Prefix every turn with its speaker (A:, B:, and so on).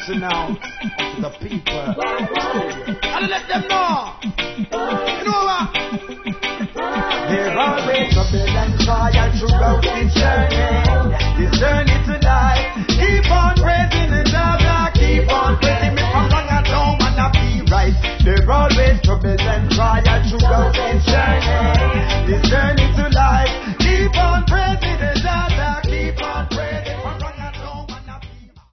A: message now to the people. And let them know. You know what? There always trouble and trial throughout this journey tonight. Keep on